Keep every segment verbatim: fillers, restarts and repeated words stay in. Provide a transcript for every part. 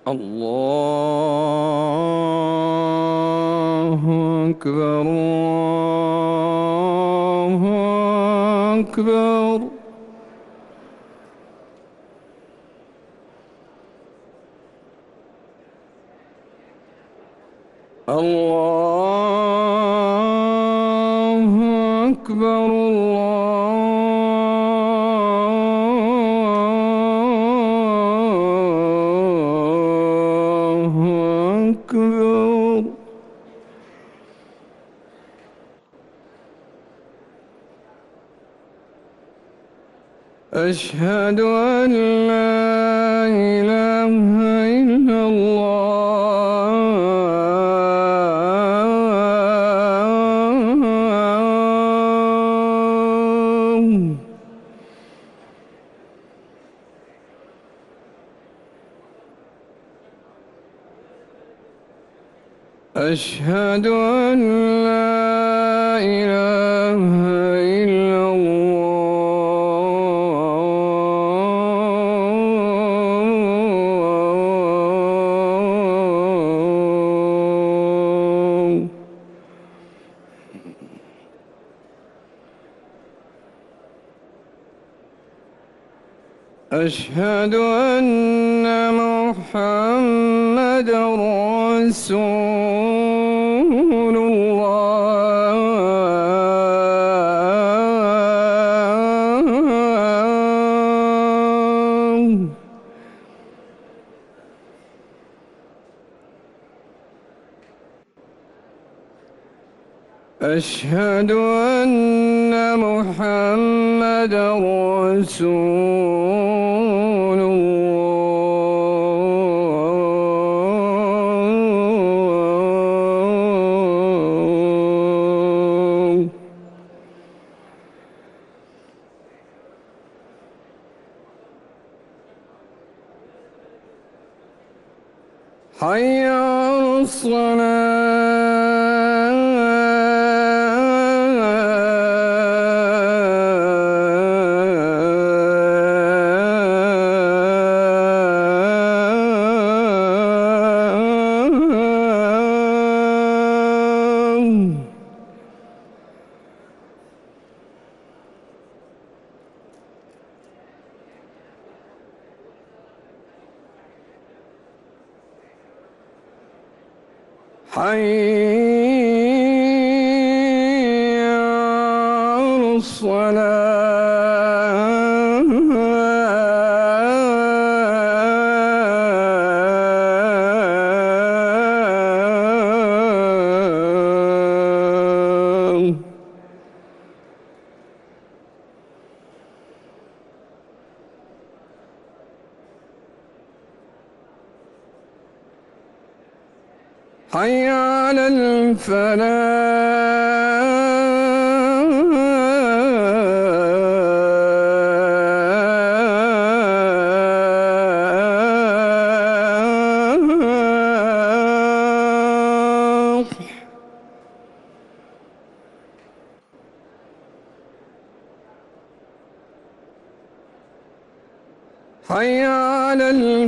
الله أكبر الله أكبر. الله أكبر الله أكبر. أشهد أن لا إله إلا الله. أشهد أن لا إله إلا الله. أشهد أن محمدًا رسول الله. أشهد أن محمدًا رسول الله. حي على الصلاة. حي على الصلاة. حي على الفلاح. حي على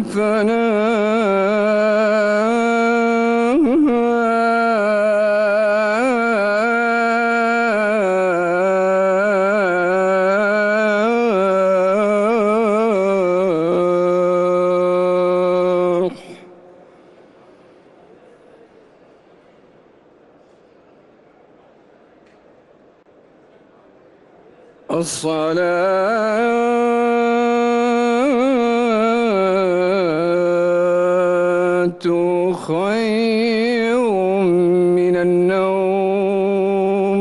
الفلاح. الصلاة خير من النوم.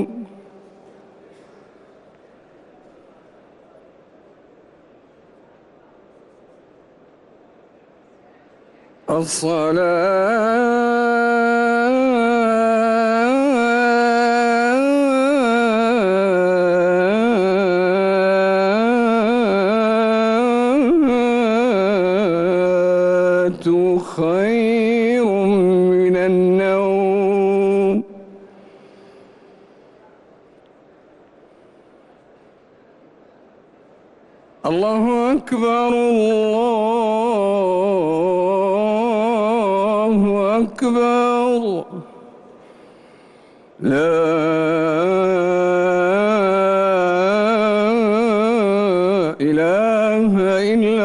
الصلاة خير من النوم. الله أكبر الله أكبر. لا إله إلا